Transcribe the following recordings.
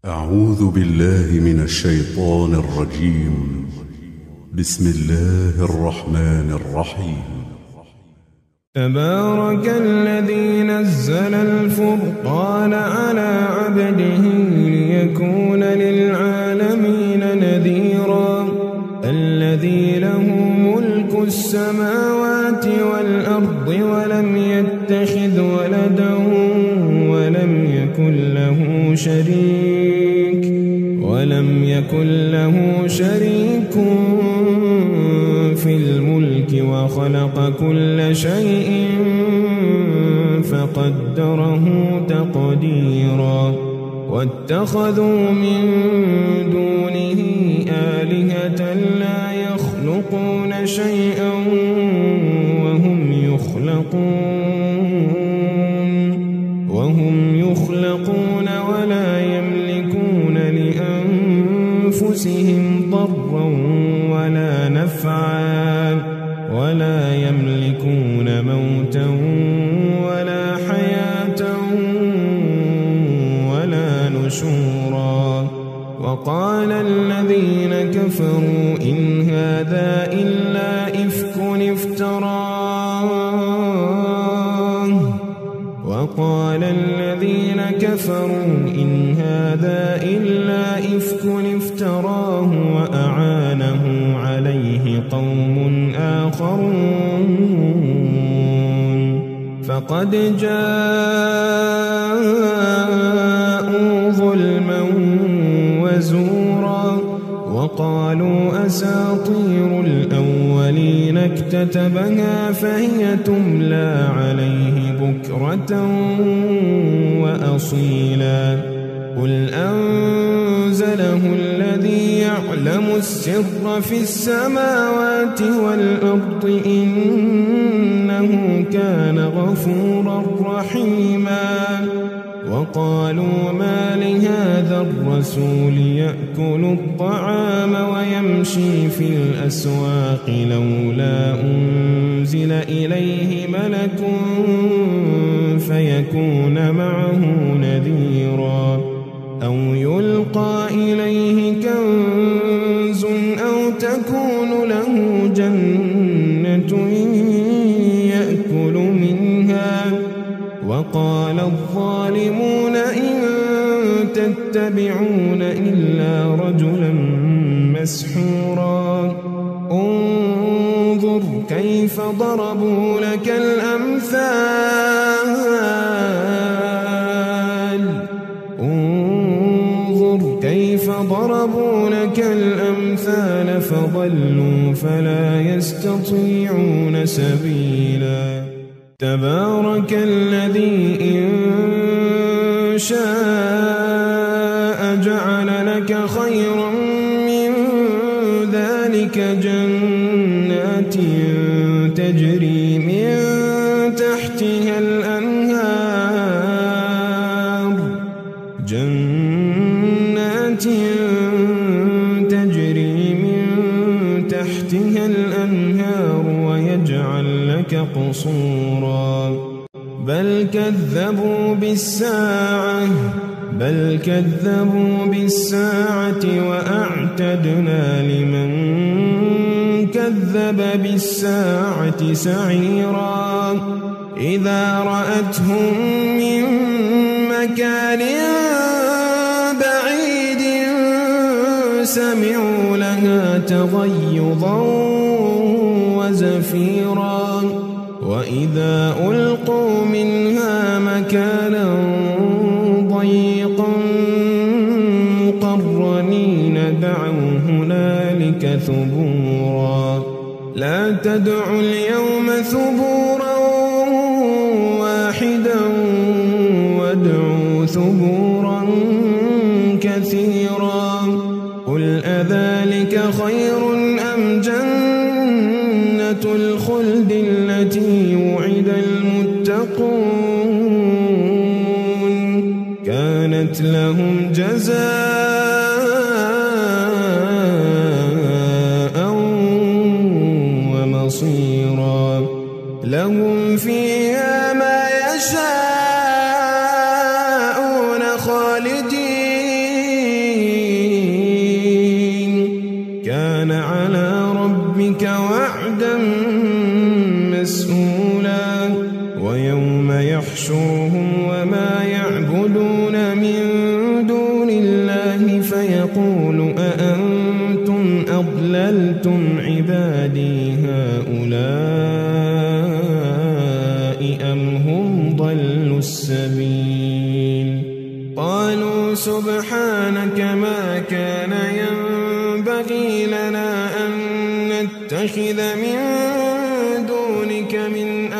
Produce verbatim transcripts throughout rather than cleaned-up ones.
أعوذ بالله من الشيطان الرجيم. بسم الله الرحمن الرحيم. تبارك الذي نزل الفرقان على عبده ليكون للعالمين نذيرا. الذي له ملك السماوات والأرض ولم يتخذ ولدا ولم يكن له شريك ولم يكن له شريك في الملك وخلق كل شيء فقدره تقديرا. واتخذوا من دونه آلهة لا يخلقون شيئا وهم يخلقون وهم يخلقون ولا يملكون لأنفسهم ضرا ولا نفعا ولا يملكون موتا ولا حياة ولا نشورا. وقال الذين كفروا إن هذا إلا إفك افتراه وقال الذين كفروا إن هذا إلا إفك افتراه وأعانه عليه قوم آخرون فقد جاءوا ظلما وزورا. وقالوا أساطير الأولين اكتتبها فهي تملى عليه بكرة وأصيلا. قل أنزله الذي يعلم السر في السماوات والأرض إنه كان غفورا رحيما. وقالوا ما لهذا الرسول يأكل الطعام ويمشي في الأسواق لولا أنزل إليه ملك فيكون معه نذيرا أو يلقى إليه كنز أو تكون له جنة يأكل منها. وقال الظالمون إن تتبعون إلا رجلا مسحورا. انظر كيف ضربوا لك الأمثال انظر كيف ضربوا لك الأمثال فضلوا فلا يستطيعون سبيلا. تبارك الذي إن شاء جعل لك خيرا من ذلك جنات تجري من تحتها الأنهار جنات تجري من تحتها الأنهار ويجعل لك قصورا. بل كذبوا بالساعة بل كذبوا بالساعة وأعتدنا لمن كذب بالساعة سعيرا. إذا رأتهم من مكان بعيد سمعوا لها تغيظا وزفيرا. وإذا ألقوا منها مكانا ضيقا مقرنين دعوا هنالك ثبورا. لا تدعوا اليوم ثبورا واحدا وادعوا ثبورا كثيرا. قل أذلك خير أم جنة الخلد التي وعد المتقون كانت لهم جزاء ومصيرا. لهم فيها ما يشاءون خالدين دون الله فيقول أأنتم أضللتم عبادي هؤلاء أم هم ضلوا السبيل قالوا سبحانك ما كان ينبغي لنا أن نتخذ من دونك من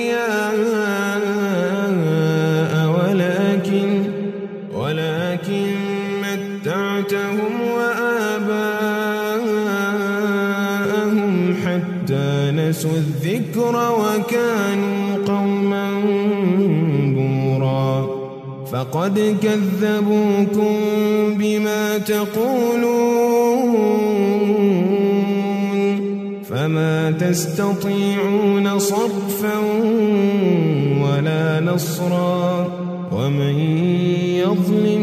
أولياء ولكن ولكن متعتهم وآباءهم حتى نسوا الذكر وكانوا قوما بورا فقد كذبوكم بما تقولون فما تستطيعون صرفا ولا نصرا ومن يظلم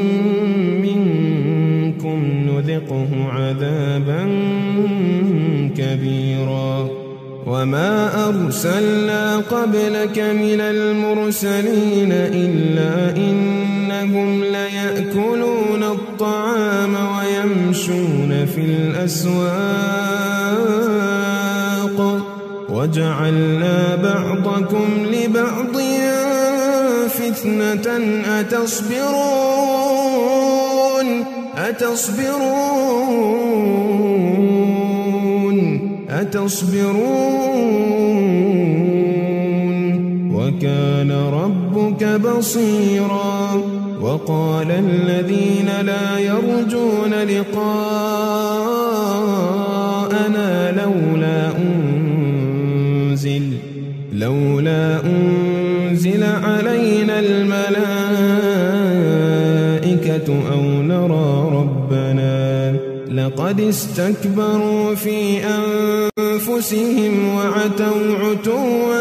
منكم نذقه عذابا كبيرا وما أرسلنا قبلك من المرسلين إلا إنهم ليأكلون الطعام ويمشون في الأسواق وجعلنا بعضكم لبعض فتنة أتصبرون أتصبرون أتصبرون وكان ربك بصيرا وقال الذين لا يرجون لقاءنا لولا أنزل لولا أنزل علينا الملائكة أو نرى ربنا لقد استكبروا في أنفسهم وعتوا عتوا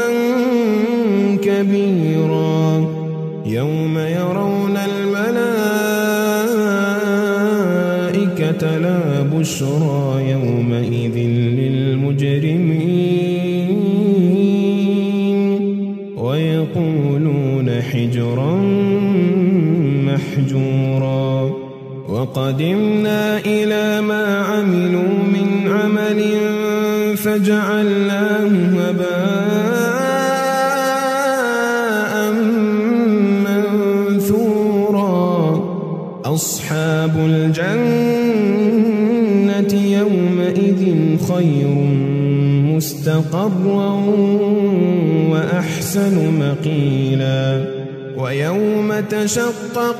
كبيرا يوم يرون الملائكة لا بشرى يومئذ للمجرمين ويقولون حجرا محجورا وقدمنا إلى ما عملوا من عمل فجعلناه هباء منثورا أصحاب الجنة يومئذ خير مستقرا وأحسن مقيلا ويوم تشقق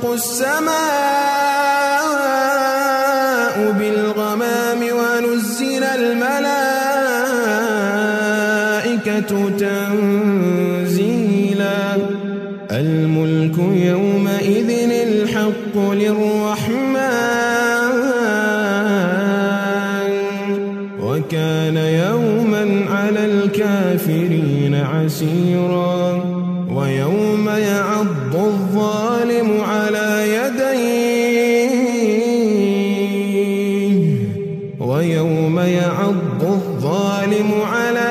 السماء بالغمام ونزل الملائكة تنزيلا الملك يومئذ الحق للرحمن وكان يوما على الكافرين عسيرا ويوم يعض الظالم على يديه ويوم يعض الظالم على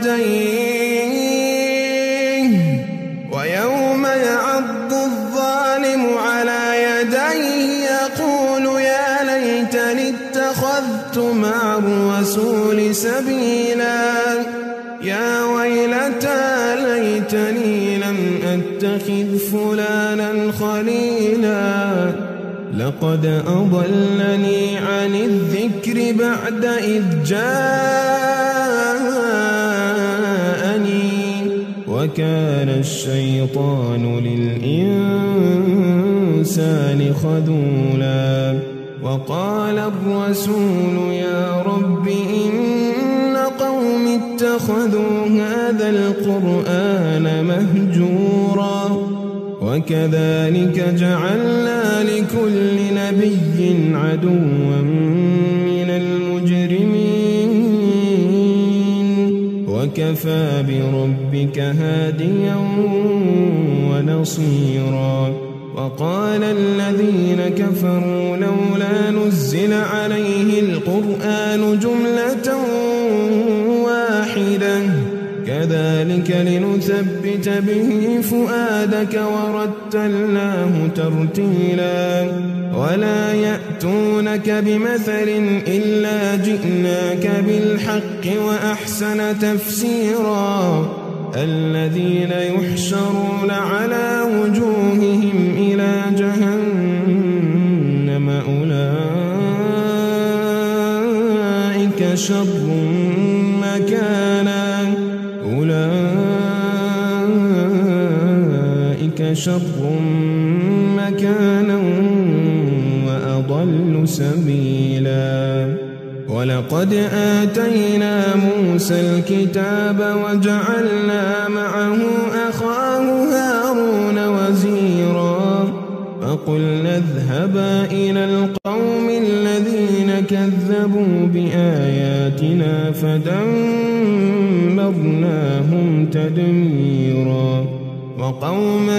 يديه ويوم يعض الظالم على يديه يقول يا ليتني اتخذت مع الرسول سبيلا يا ويلتى ليتني لم أتخذ فلانا خليلا لقد أضلني عن الذكر بعد إذ جاءني وكان الشيطان للإنسان خذولا وقال الرسول يا رب إن قوم اتخذوا هذا القرآن مهجورا وكذلك جعلنا لكل نبي عدوا من المجرمين وكفى بربك هاديا ونصيرا وقال الذين كفروا لولا نزل عليه القرآن جملة واحدة كذلك لنثبت به فؤادك ورتلناه ترتيلا ولا يأتونك بمثل إلا جئناك بالحق وأحسن تفسيرا الذين يحشرون على وجوههم إلى جهنم أولئك شر مكانا أولئك شر مكانا وأضل سبيلا ولقد آتينا موسى الكتاب وجعلنا معه أخاه هارون وزيرا فقلنا اذهبا إلى القوم الذين كذبوا بآياتنا فدمرناهم تدميرا وقوم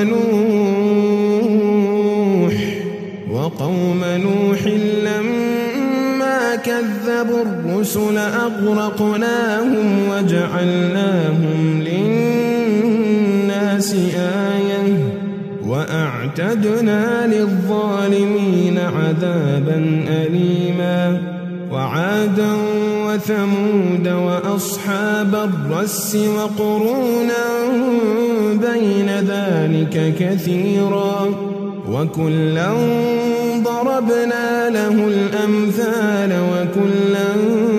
نوح وقوم نوح لما كذبوا الرسل أغرقناهم وجعلناهم للناس آية وأعتدنا للظالمين عذابا أليما وعادا وثمود وأصحاب الرس وقرونا بين ذلك كثيرا وكلا ضربنا له الأمثال وكلا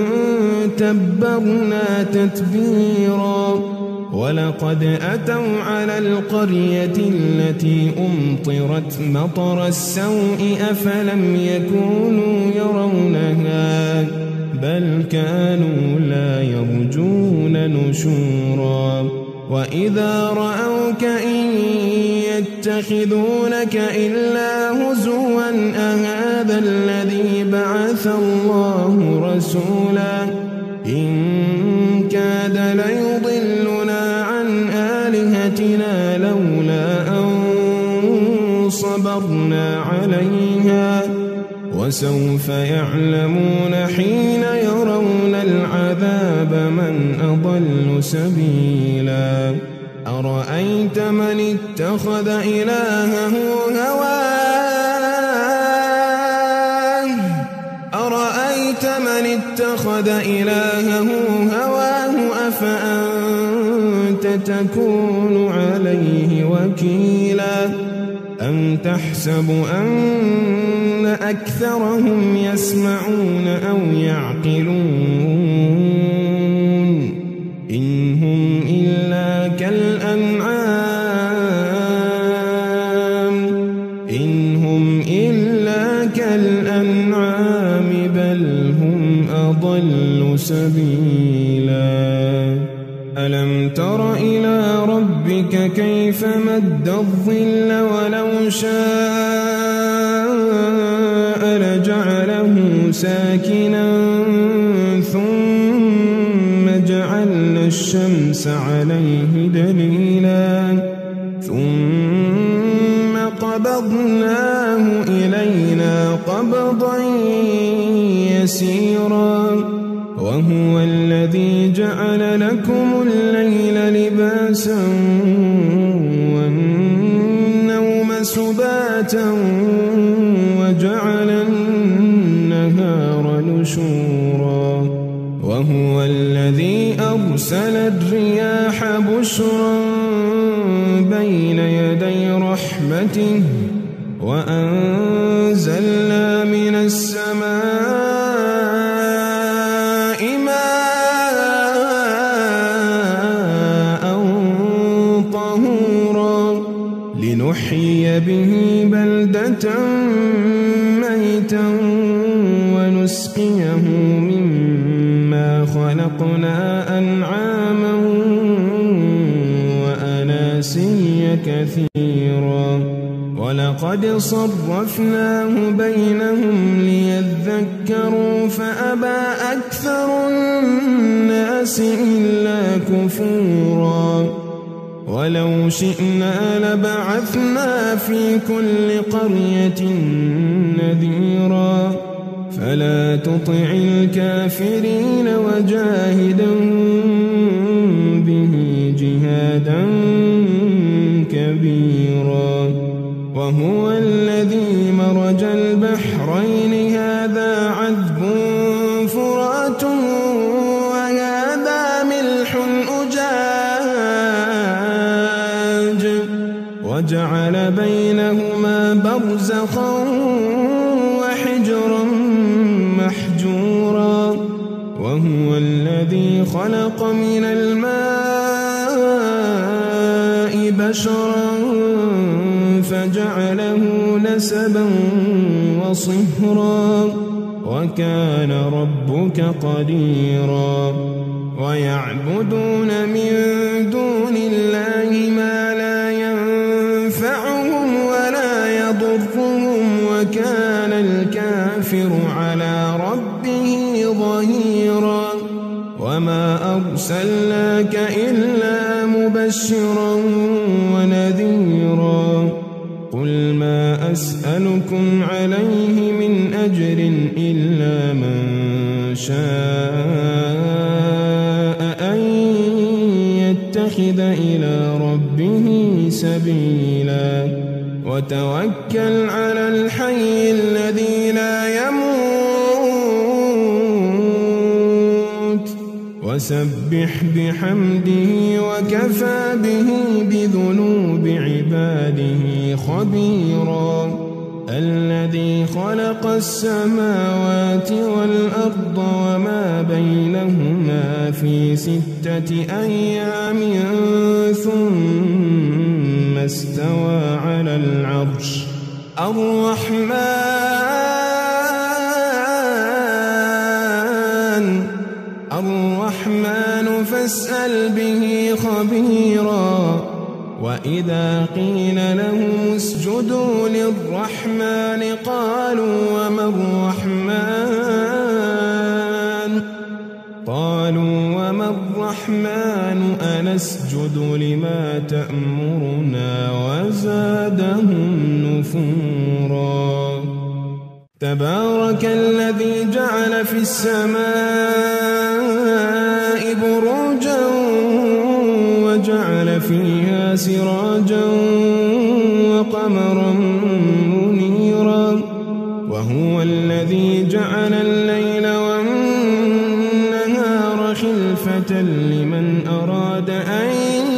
تبرنا تتبيرا ولقد أتوا على القرية التي أمطرت مطر السوء أفلم يكونوا يرونها بل كانوا لا يرجون نشورا وإذا رأوك إن يتخذونك إلا هزوا أهذا الذي بعث الله رسولا إن كاد ليضلنا عن آلهتنا لولا أن صبرنا عليها وسوف يعلمون حين يرون العذاب من أضل سبيلا أرأيت من اتخذ إلهه هواه أرأيت من اتخذ إلهه هواه أفأنت تكون عليه وكيلا أم تحسب أن أكثرهم يسمعون أو يعقلون إن هم إلا كالأنعام إن هم إلا كالأنعام بل هم أضل سبيلا ألم تر إلى ربك كيف مد الظل ولو شاء لجعله ساكنا ثم جعلنا الشمس عليه دليلا ثم قبضناه إلينا قبضا يسيرا وهو الذي جعل لكم الليل لباسا والنوم سباتا وجعل النهار نشورا وهو الذي أرسل الرياح بشرا بين يدي رحمته وأنزلنا من السماء ماء طهورا لنحيي به بلدة ميتا ونسقيه مما خلقنا أنعاما وأناسيا كثيرا ولقد صرفناه بينهم ليذكروا فأبى أكثر الناس إلا كفورا ولو شئنا لبعثنا في كل قرية نذيرا فلا تطع الكافرين وجاهدهم به جهادا كبيرا وهو الذي مرج البحرين هذا عذب فرات وهذا ملح أجاج وجعل بينهما برزخا وحجرا محجورا وهو الذي خلق من الماء بشرا فجعله نسبا وصهرا وكان ربك قديرا ويعبدون من دون الله ما لا ينفعهم ولا يضرهم وكان الكافر على ربه ظهيرا وما أرسلناك إلا مبشرا ونذيرا قل ما أسألكم عليه من أجر إلا من شاء أن يتخذ إلى ربه سبيلا وتوكل على الحي الذي لا يموت وسبح بحمده وكفى به بذنوب عباده خبيرا الذي خلق السماوات والأرض وما بينهما في ستة أيام ثم استوى على العرش الرحمن الرحمن فاسأل به خبيرا وإذا قيل لهم اسجدوا للرحمن قالوا وما الرحمن قالوا وما الرحمن أنسجد لما تأمرنا وزادهم نفورا تبارك الذي جعل في السماء بروجا وجعل فيها سراجا وقمرا منيرا وهو الذي جعل الليل والنهار خلفة لمن أراد أن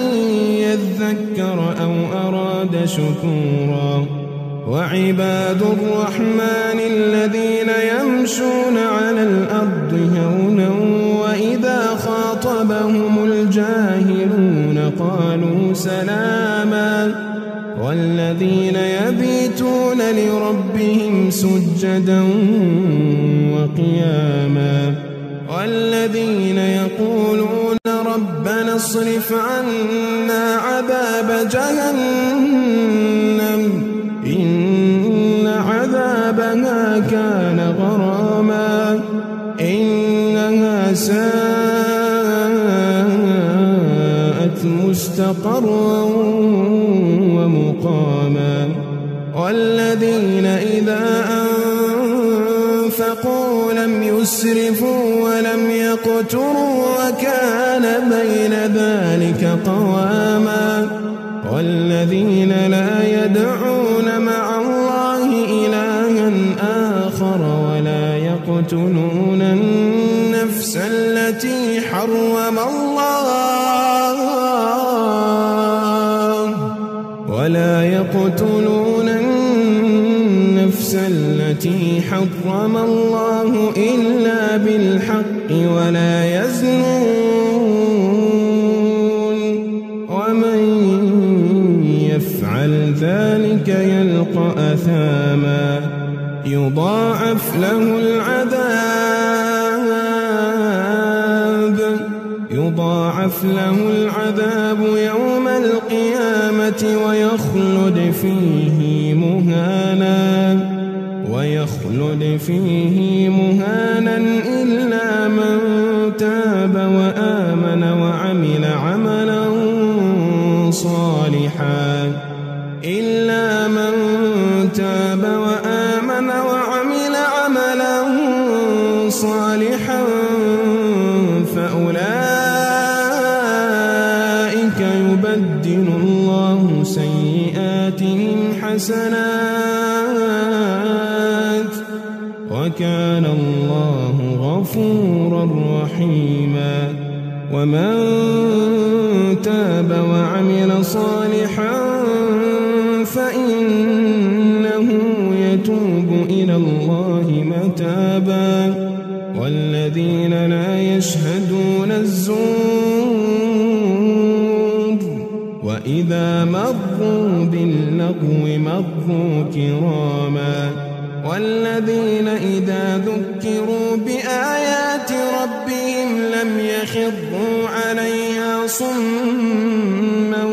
يذكر أو أراد شكورا وعباد الرحمن الذين يمشون على الأرض هونا وإذا خاطبهم الجاهلون قالوا سلاما والذين يبيتون لربهم سجدا وقياما والذين يقولون ربنا اصرف عنا عذاب جهنم إن عذابها كان غراما إنها ساءت مستقرا ومقاما والذين إذا أنفقوا لم يسرفوا ولم يقتروا وكان بين ذلك قواما والذين لا يدعون مع الله إلها آخر ولا يقتلون النفس التي حرم الله ولا يقتلون النفس التي حرم الله إلا بالحق ولا يزنون ومن يفعل ذلك يلقى أثاما يضاعف له العذاب يضاعف له العذاب يوم القيامة ويخلد فيه مهانا ويخلد فيه مهانا إلا من تاب وآمن وعمل عملا صالحا إلا من تاب وآمن وعمل عملا صالحا فأولئك يبدل الله سيئاتهم حسنات وكان الله غفورا رحيما ومن تاب وعمل صالحا فإنه يتوب إلى الله متابا والذين لا يشهدون الزور وإذا مروا باللغو مروا كراما والذين إذا ذكروا بآيات ربهم لم يخروا عليها صما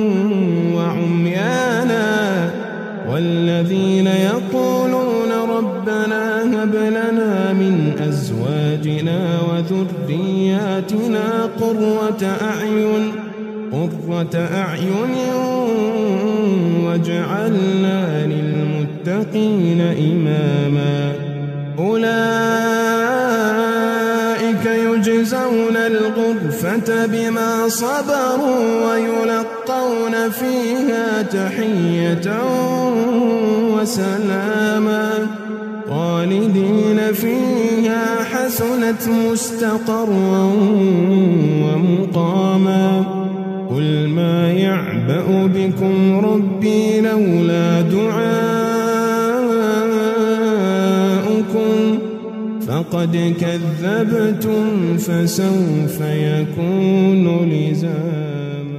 وعميانا والذين يقولون ربنا هب لنا من أزواجنا وذرياتنا قرة أعين قرة أعين واجعلنا للمتقين إماما أولئك يجزون الغرفة بما صبروا ويلقون فيها تحية وسلاما خالدين فيها حسنت مستقرا ومقاما قل ما يعبأ بكم ربي لولا دعاؤكم فقد كذبتم فسوف يكون لزاما.